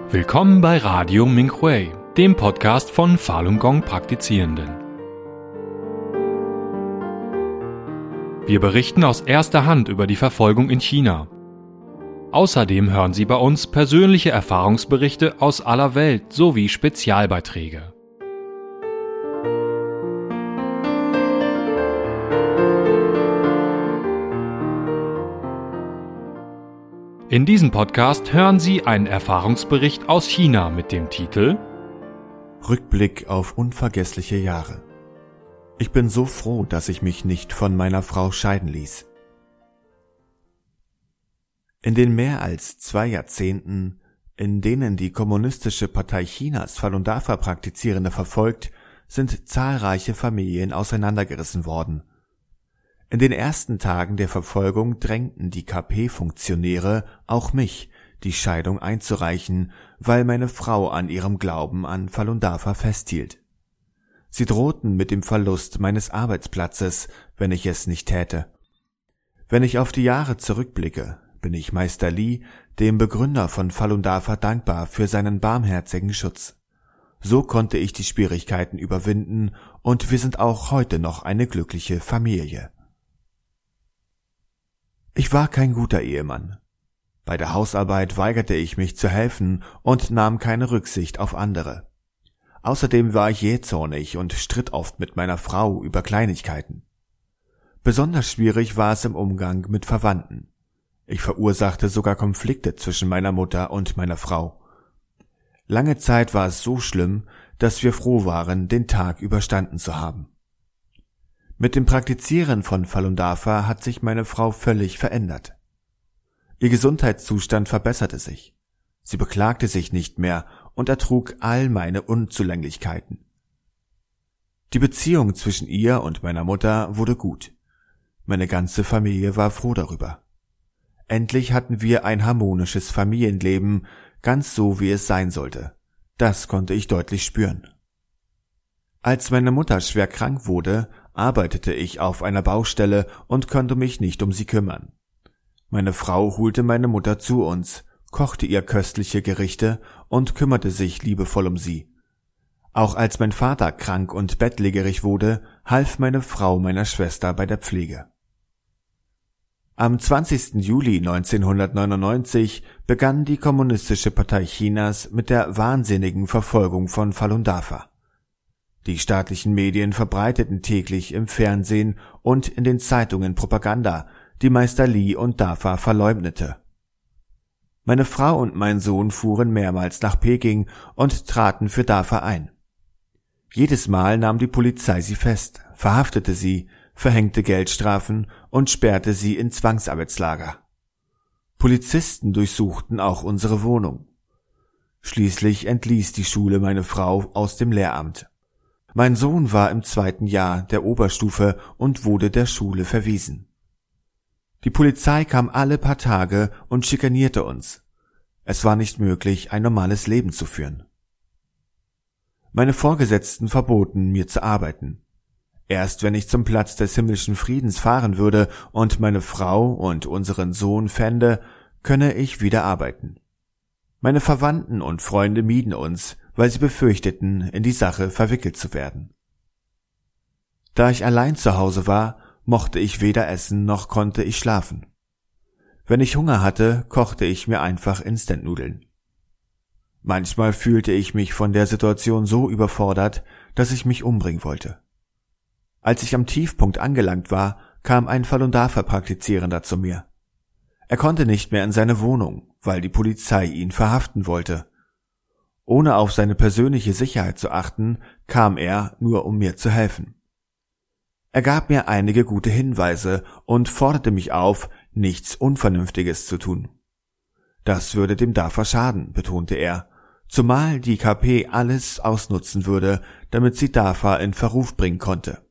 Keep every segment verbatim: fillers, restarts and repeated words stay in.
Willkommen bei Radio Minhui, dem Podcast von Falun Gong Praktizierenden. Wir berichten aus erster Hand über die Verfolgung in China. Außerdem hören Sie bei uns persönliche Erfahrungsberichte aus aller Welt sowie Spezialbeiträge. In diesem Podcast hören Sie einen Erfahrungsbericht aus China mit dem Titel Rückblick auf unvergessliche Jahre. Ich bin so froh, dass ich mich nicht von meiner Frau scheiden ließ. In den mehr als zwei Jahrzehnten, in denen die Kommunistische Partei Chinas Falun Dafa Praktizierende verfolgt, sind zahlreiche Familien auseinandergerissen worden. In den ersten Tagen der Verfolgung drängten die K P-Funktionäre auch mich, die Scheidung einzureichen, weil meine Frau an ihrem Glauben an Falun Dafa festhielt. Sie drohten mit dem Verlust meines Arbeitsplatzes, wenn ich es nicht täte. Wenn ich auf die Jahre zurückblicke, bin ich Meister Li, dem Begründer von Falun Dafa, dankbar für seinen barmherzigen Schutz. So konnte ich die Schwierigkeiten überwinden und wir sind auch heute noch eine glückliche Familie. Ich war kein guter Ehemann. Bei der Hausarbeit weigerte ich mich zu helfen und nahm keine Rücksicht auf andere. Außerdem war ich jähzornig und stritt oft mit meiner Frau über Kleinigkeiten. Besonders schwierig war es im Umgang mit Verwandten. Ich verursachte sogar Konflikte zwischen meiner Mutter und meiner Frau. Lange Zeit war es so schlimm, dass wir froh waren, den Tag überstanden zu haben. Mit dem Praktizieren von Falun Dafa hat sich meine Frau völlig verändert. Ihr Gesundheitszustand verbesserte sich. Sie beklagte sich nicht mehr und ertrug all meine Unzulänglichkeiten. Die Beziehung zwischen ihr und meiner Mutter wurde gut. Meine ganze Familie war froh darüber. Endlich hatten wir ein harmonisches Familienleben, ganz so wie es sein sollte. Das konnte ich deutlich spüren. Als meine Mutter schwer krank wurde, arbeitete ich auf einer Baustelle und konnte mich nicht um sie kümmern. Meine Frau holte meine Mutter zu uns, kochte ihr köstliche Gerichte und kümmerte sich liebevoll um sie. Auch als mein Vater krank und bettlägerig wurde, half meine Frau meiner Schwester bei der Pflege. Am zwanzigsten Juli neunzehnhundertneunundneunzig begann die Kommunistische Partei Chinas mit der wahnsinnigen Verfolgung von Falun Dafa. Die staatlichen Medien verbreiteten täglich im Fernsehen und in den Zeitungen Propaganda, die Meister Li und Dafa verleugnete. Meine Frau und mein Sohn fuhren mehrmals nach Peking und traten für Dafa ein. Jedes Mal nahm die Polizei sie fest, verhaftete sie, verhängte Geldstrafen und sperrte sie in Zwangsarbeitslager. Polizisten durchsuchten auch unsere Wohnung. Schließlich entließ die Schule meine Frau aus dem Lehramt. Mein Sohn war im zweiten Jahr der Oberstufe und wurde der Schule verwiesen. Die Polizei kam alle paar Tage und schikanierte uns. Es war nicht möglich, ein normales Leben zu führen. Meine Vorgesetzten verboten mir zu arbeiten. Erst wenn ich zum Platz des himmlischen Friedens fahren würde und meine Frau und unseren Sohn fände, könne ich wieder arbeiten. Meine Verwandten und Freunde mieden uns, weil sie befürchteten, in die Sache verwickelt zu werden. Da ich allein zu Hause war, mochte ich weder essen noch konnte ich schlafen. Wenn ich Hunger hatte, kochte ich mir einfach Instant-Nudeln. Manchmal fühlte ich mich von der Situation so überfordert, dass ich mich umbringen wollte. Als ich am Tiefpunkt angelangt war, kam ein Falun Dafa Praktizierender zu mir. Er konnte nicht mehr in seine Wohnung, weil die Polizei ihn verhaften wollte. Ohne auf seine persönliche Sicherheit zu achten, kam er, nur um mir zu helfen. Er gab mir einige gute Hinweise und forderte mich auf, nichts Unvernünftiges zu tun. Das würde dem Dafa schaden, betonte er, zumal die K P alles ausnutzen würde, damit sie Dafa in Verruf bringen konnte.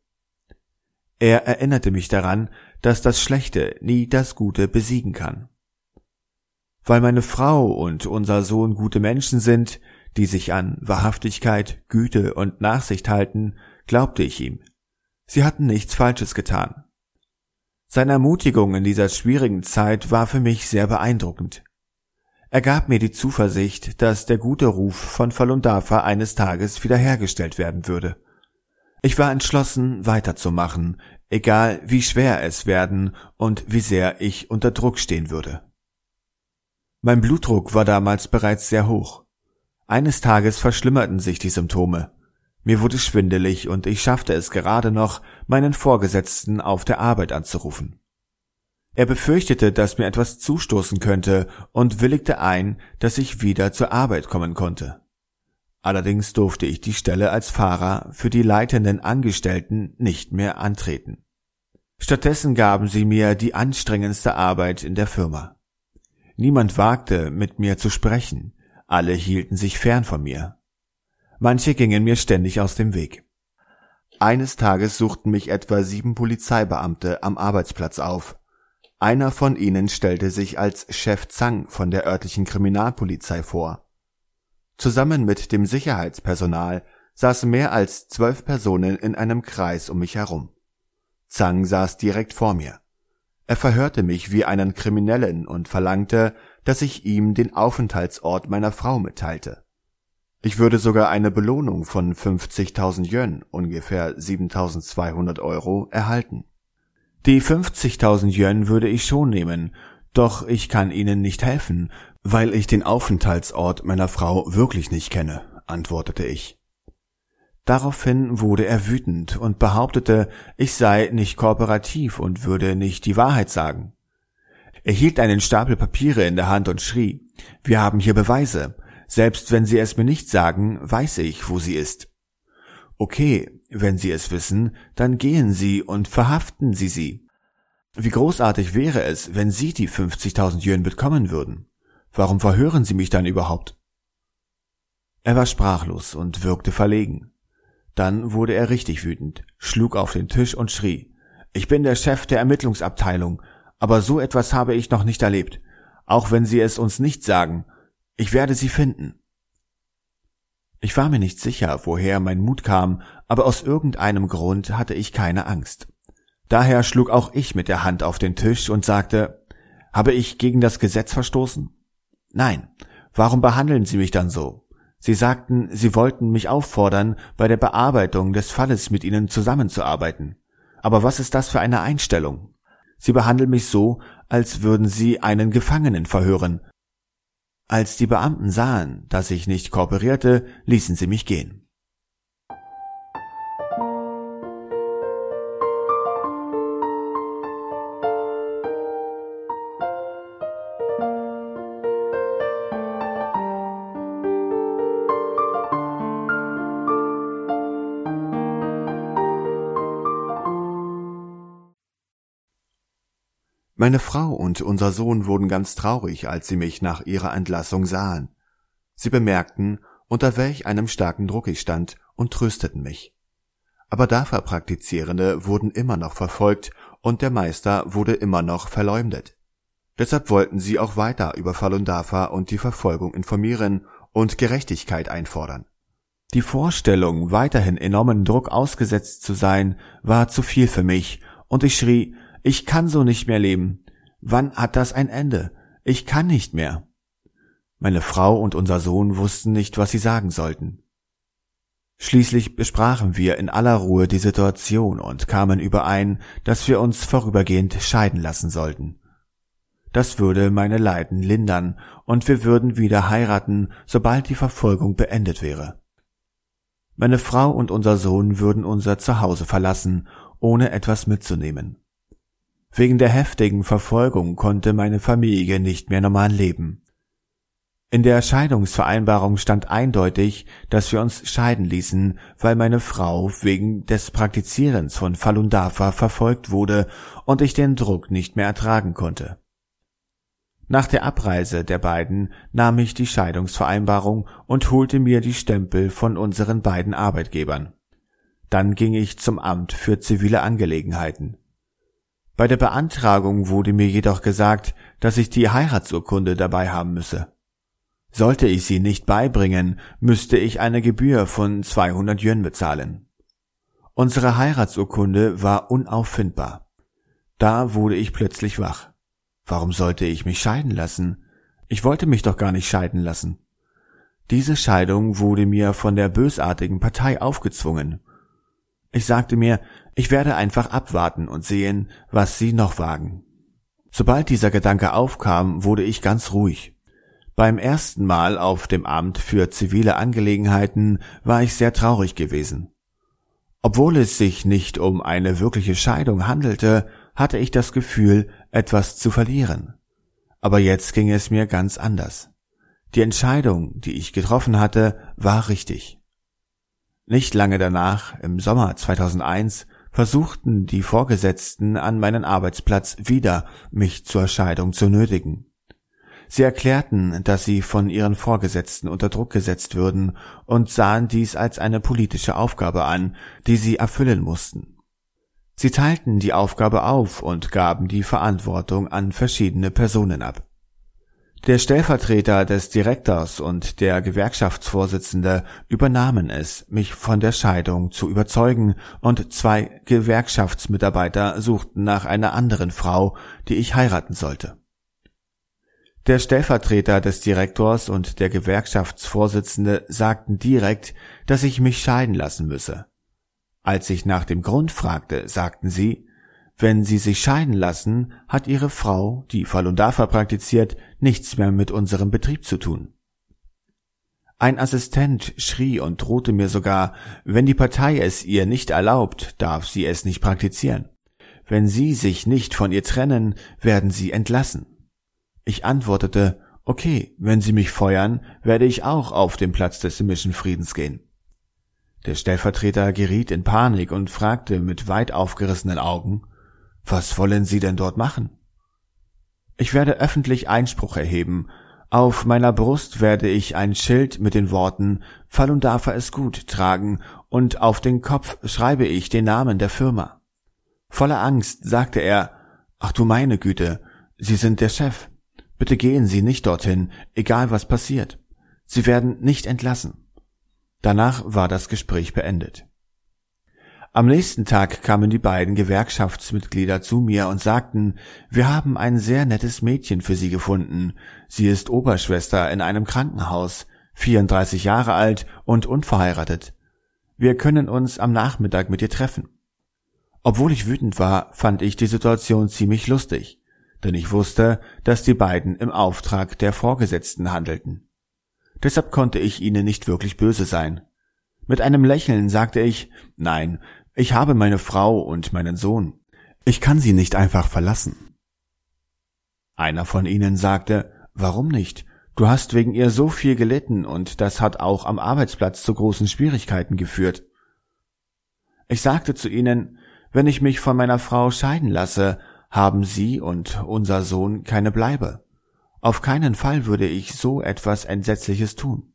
Er erinnerte mich daran, dass das Schlechte nie das Gute besiegen kann. Weil meine Frau und unser Sohn gute Menschen sind, die sich an Wahrhaftigkeit, Güte und Nachsicht halten, glaubte ich ihm. Sie hatten nichts Falsches getan. Seine Ermutigung in dieser schwierigen Zeit war für mich sehr beeindruckend. Er gab mir die Zuversicht, dass der gute Ruf von Falun Dafa eines Tages wiederhergestellt werden würde. Ich war entschlossen, weiterzumachen, egal wie schwer es werden und wie sehr ich unter Druck stehen würde. Mein Blutdruck war damals bereits sehr hoch. Eines Tages verschlimmerten sich die Symptome. Mir wurde schwindelig und ich schaffte es gerade noch, meinen Vorgesetzten auf der Arbeit anzurufen. Er befürchtete, dass mir etwas zustoßen könnte und willigte ein, dass ich wieder zur Arbeit kommen konnte. Allerdings durfte ich die Stelle als Fahrer für die leitenden Angestellten nicht mehr antreten. Stattdessen gaben sie mir die anstrengendste Arbeit in der Firma. Niemand wagte, mit mir zu sprechen, alle hielten sich fern von mir. Manche gingen mir ständig aus dem Weg. Eines Tages suchten mich etwa sieben Polizeibeamte am Arbeitsplatz auf. Einer von ihnen stellte sich als Chef Zhang von der örtlichen Kriminalpolizei vor. Zusammen mit dem Sicherheitspersonal saßen mehr als zwölf Personen in einem Kreis um mich herum. Zhang saß direkt vor mir. Er verhörte mich wie einen Kriminellen und verlangte, dass ich ihm den Aufenthaltsort meiner Frau mitteilte. Ich würde sogar eine Belohnung von fünfzigtausend Yuan, ungefähr siebentausendzweihundert Euro, erhalten. Die fünfzigtausend Yuan würde ich schon nehmen, doch ich kann Ihnen nicht helfen, weil ich den Aufenthaltsort meiner Frau wirklich nicht kenne, antwortete ich. Daraufhin wurde er wütend und behauptete, ich sei nicht kooperativ und würde nicht die Wahrheit sagen. Er hielt einen Stapel Papiere in der Hand und schrie, wir haben hier Beweise, selbst wenn Sie es mir nicht sagen, weiß ich, wo sie ist. Okay, wenn Sie es wissen, dann gehen Sie und verhaften Sie sie. Wie großartig wäre es, wenn Sie die fünfzigtausend Yuan bekommen würden. Warum verhören Sie mich dann überhaupt? Er war sprachlos und wirkte verlegen. Dann wurde er richtig wütend, schlug auf den Tisch und schrie, ich bin der Chef der Ermittlungsabteilung, aber so etwas habe ich noch nicht erlebt, auch wenn Sie es uns nicht sagen. Ich werde Sie finden. Ich war mir nicht sicher, woher mein Mut kam, aber aus irgendeinem Grund hatte ich keine Angst. Daher schlug auch ich mit der Hand auf den Tisch und sagte, habe ich gegen das Gesetz verstoßen? Nein, warum behandeln Sie mich dann so? Sie sagten, Sie wollten mich auffordern, bei der Bearbeitung des Falles mit Ihnen zusammenzuarbeiten. Aber was ist das für eine Einstellung? Sie behandeln mich so, als würden Sie einen Gefangenen verhören. Als die Beamten sahen, dass ich nicht kooperierte, ließen sie mich gehen. Meine Frau und unser Sohn wurden ganz traurig, als sie mich nach ihrer Entlassung sahen. Sie bemerkten, unter welch einem starken Druck ich stand, und trösteten mich. Aber Dafa-Praktizierende wurden immer noch verfolgt und der Meister wurde immer noch verleumdet. Deshalb wollten sie auch weiter über Falun Dafa und die Verfolgung informieren und Gerechtigkeit einfordern. Die Vorstellung, weiterhin enormen Druck ausgesetzt zu sein, war zu viel für mich, und ich schrie, ich kann so nicht mehr leben. Wann hat das ein Ende? Ich kann nicht mehr. Meine Frau und unser Sohn wussten nicht, was sie sagen sollten. Schließlich besprachen wir in aller Ruhe die Situation und kamen überein, dass wir uns vorübergehend scheiden lassen sollten. Das würde meine Leiden lindern und wir würden wieder heiraten, sobald die Verfolgung beendet wäre. Meine Frau und unser Sohn würden unser Zuhause verlassen, ohne etwas mitzunehmen. Wegen der heftigen Verfolgung konnte meine Familie nicht mehr normal leben. In der Scheidungsvereinbarung stand eindeutig, dass wir uns scheiden ließen, weil meine Frau wegen des Praktizierens von Falun Dafa verfolgt wurde und ich den Druck nicht mehr ertragen konnte. Nach der Abreise der beiden nahm ich die Scheidungsvereinbarung und holte mir die Stempel von unseren beiden Arbeitgebern. Dann ging ich zum Amt für zivile Angelegenheiten. Bei der Beantragung wurde mir jedoch gesagt, dass ich die Heiratsurkunde dabei haben müsse. Sollte ich sie nicht beibringen, müsste ich eine Gebühr von zweihundert Yuan bezahlen. Unsere Heiratsurkunde war unauffindbar. Da wurde ich plötzlich wach. Warum sollte ich mich scheiden lassen? Ich wollte mich doch gar nicht scheiden lassen. Diese Scheidung wurde mir von der bösartigen Partei aufgezwungen. Ich sagte mir, ich werde einfach abwarten und sehen, was sie noch wagen. Sobald dieser Gedanke aufkam, wurde ich ganz ruhig. Beim ersten Mal auf dem Amt für zivile Angelegenheiten war ich sehr traurig gewesen. Obwohl es sich nicht um eine wirkliche Scheidung handelte, hatte ich das Gefühl, etwas zu verlieren. Aber jetzt ging es mir ganz anders. Die Entscheidung, die ich getroffen hatte, war richtig. Nicht lange danach, im Sommer zweitausendeins, versuchten die Vorgesetzten an meinen Arbeitsplatz wieder, mich zur Scheidung zu nötigen. Sie erklärten, dass sie von ihren Vorgesetzten unter Druck gesetzt würden und sahen dies als eine politische Aufgabe an, die sie erfüllen mussten. Sie teilten die Aufgabe auf und gaben die Verantwortung an verschiedene Personen ab. Der Stellvertreter des Direktors und der Gewerkschaftsvorsitzende übernahmen es, mich von der Scheidung zu überzeugen, und zwei Gewerkschaftsmitarbeiter suchten nach einer anderen Frau, die ich heiraten sollte. Der Stellvertreter des Direktors und der Gewerkschaftsvorsitzende sagten direkt, dass ich mich scheiden lassen müsse. Als ich nach dem Grund fragte, sagten sie, wenn Sie sich scheiden lassen, hat Ihre Frau, die Falun Dafa praktiziert, nichts mehr mit unserem Betrieb zu tun. Ein Assistent schrie und drohte mir sogar, wenn die Partei es ihr nicht erlaubt, darf sie es nicht praktizieren. Wenn Sie sich nicht von ihr trennen, werden Sie entlassen. Ich antwortete, okay, wenn Sie mich feuern, werde ich auch auf den Platz des himmlischen Friedens gehen. Der Stellvertreter geriet in Panik und fragte mit weit aufgerissenen Augen, was wollen Sie denn dort machen? Ich werde öffentlich Einspruch erheben. Auf meiner Brust werde ich ein Schild mit den Worten Falun Dafa ist gut tragen und auf den Kopf schreibe ich den Namen der Firma. Voller Angst sagte er, ach du meine Güte, Sie sind der Chef. Bitte gehen Sie nicht dorthin, egal was passiert. Sie werden nicht entlassen. Danach war das Gespräch beendet. Am nächsten Tag kamen die beiden Gewerkschaftsmitglieder zu mir und sagten, wir haben ein sehr nettes Mädchen für Sie gefunden. Sie ist Oberschwester in einem Krankenhaus, vierunddreißig Jahre alt und unverheiratet. Wir können uns am Nachmittag mit ihr treffen. Obwohl ich wütend war, fand ich die Situation ziemlich lustig, denn ich wusste, dass die beiden im Auftrag der Vorgesetzten handelten. Deshalb konnte ich ihnen nicht wirklich böse sein. Mit einem Lächeln sagte ich, nein, ich habe meine Frau und meinen Sohn. Ich kann sie nicht einfach verlassen. Einer von ihnen sagte, warum nicht? Du hast wegen ihr so viel gelitten und das hat auch am Arbeitsplatz zu großen Schwierigkeiten geführt. Ich sagte zu ihnen, wenn ich mich von meiner Frau scheiden lasse, haben sie und unser Sohn keine Bleibe. Auf keinen Fall würde ich so etwas Entsetzliches tun.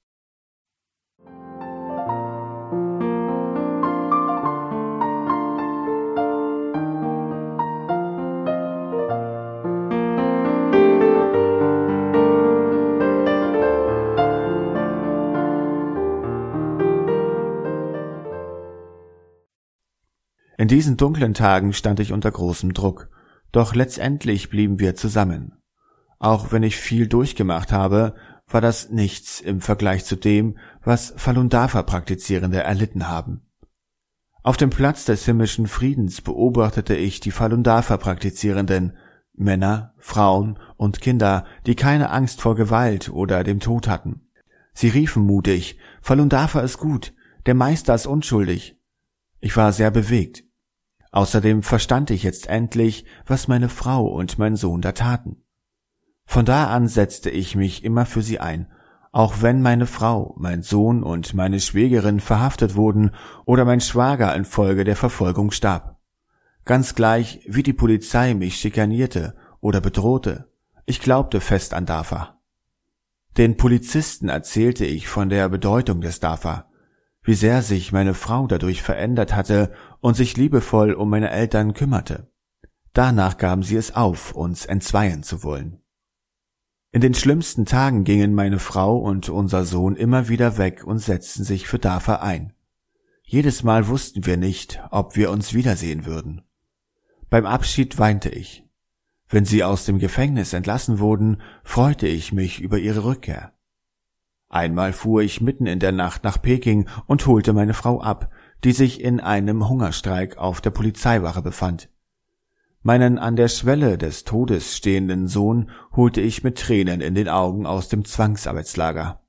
In diesen dunklen Tagen stand ich unter großem Druck, doch letztendlich blieben wir zusammen. Auch wenn ich viel durchgemacht habe, war das nichts im Vergleich zu dem, was Falun Dafa Praktizierende erlitten haben. Auf dem Platz des himmlischen Friedens beobachtete ich die Falun Dafa Praktizierenden, Männer, Frauen und Kinder, die keine Angst vor Gewalt oder dem Tod hatten. Sie riefen mutig, Falun Dafa ist gut, der Meister ist unschuldig. Ich war sehr bewegt. Außerdem verstand ich jetzt endlich, was meine Frau und mein Sohn da taten. Von da an setzte ich mich immer für sie ein, auch wenn meine Frau, mein Sohn und meine Schwägerin verhaftet wurden oder mein Schwager infolge der Verfolgung starb. Ganz gleich, wie die Polizei mich schikanierte oder bedrohte, ich glaubte fest an Dafa. Den Polizisten erzählte ich von der Bedeutung des Dafa, wie sehr sich meine Frau dadurch verändert hatte und sich liebevoll um meine Eltern kümmerte. Danach gaben sie es auf, uns entzweien zu wollen. In den schlimmsten Tagen gingen meine Frau und unser Sohn immer wieder weg und setzten sich für Dafa ein. Jedes Mal wussten wir nicht, ob wir uns wiedersehen würden. Beim Abschied weinte ich. Wenn sie aus dem Gefängnis entlassen wurden, freute ich mich über ihre Rückkehr. Einmal fuhr ich mitten in der Nacht nach Peking und holte meine Frau ab, die sich in einem Hungerstreik auf der Polizeiwache befand. Meinen an der Schwelle des Todes stehenden Sohn holte ich mit Tränen in den Augen aus dem Zwangsarbeitslager.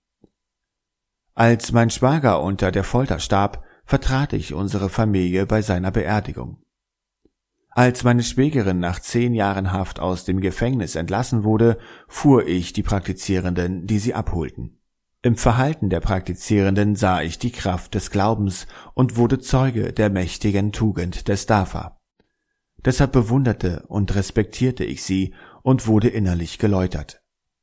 Als mein Schwager unter der Folter starb, vertrat ich unsere Familie bei seiner Beerdigung. Als meine Schwägerin nach zehn Jahren Haft aus dem Gefängnis entlassen wurde, fuhr ich die Praktizierenden, die sie abholten. Im Verhalten der Praktizierenden sah ich die Kraft des Glaubens und wurde Zeuge der mächtigen Tugend des Dafa. Deshalb bewunderte und respektierte ich sie und wurde innerlich geläutert.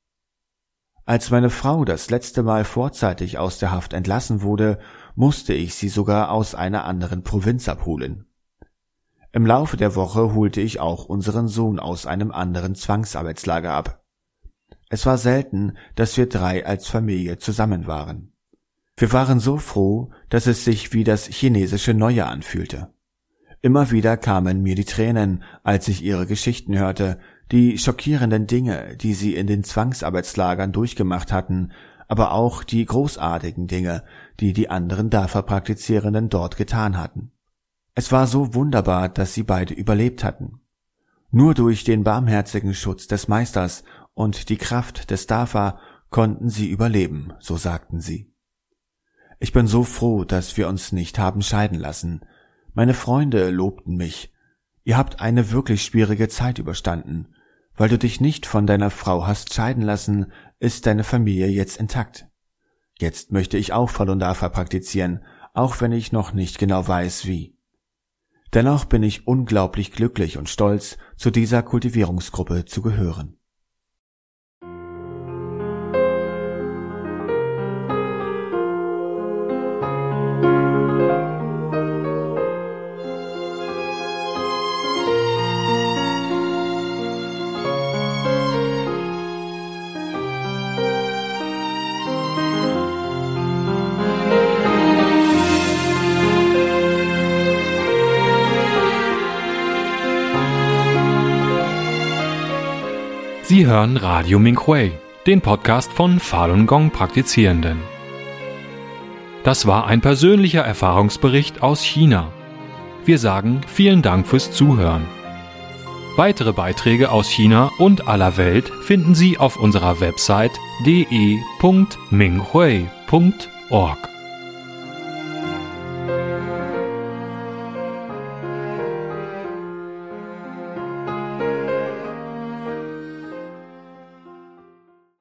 Als meine Frau das letzte Mal vorzeitig aus der Haft entlassen wurde, musste ich sie sogar aus einer anderen Provinz abholen. Im Laufe der Woche holte ich auch unseren Sohn aus einem anderen Zwangsarbeitslager ab. Es war selten, dass wir drei als Familie zusammen waren. Wir waren so froh, dass es sich wie das chinesische Neujahr anfühlte. Immer wieder kamen mir die Tränen, als ich ihre Geschichten hörte, die schockierenden Dinge, die sie in den Zwangsarbeitslagern durchgemacht hatten, aber auch die großartigen Dinge, die die anderen Dafa-Praktizierenden dort getan hatten. Es war so wunderbar, dass sie beide überlebt hatten. Nur durch den barmherzigen Schutz des Meisters und die Kraft des Dafa konnten sie überleben, so sagten sie. Ich bin so froh, dass wir uns nicht haben scheiden lassen. Meine Freunde lobten mich. Ihr habt eine wirklich schwierige Zeit überstanden. Weil du dich nicht von deiner Frau hast scheiden lassen, ist deine Familie jetzt intakt. Jetzt möchte ich auch Falun Dafa praktizieren, auch wenn ich noch nicht genau weiß, wie. Dennoch bin ich unglaublich glücklich und stolz, zu dieser Kultivierungsgruppe zu gehören. Sie hören Radio Minhui, den Podcast von Falun Gong Praktizierenden. Das war ein persönlicher Erfahrungsbericht aus China. Wir sagen vielen Dank fürs Zuhören. Weitere Beiträge aus China und aller Welt finden Sie auf unserer Website d e punkt minghui punkt org.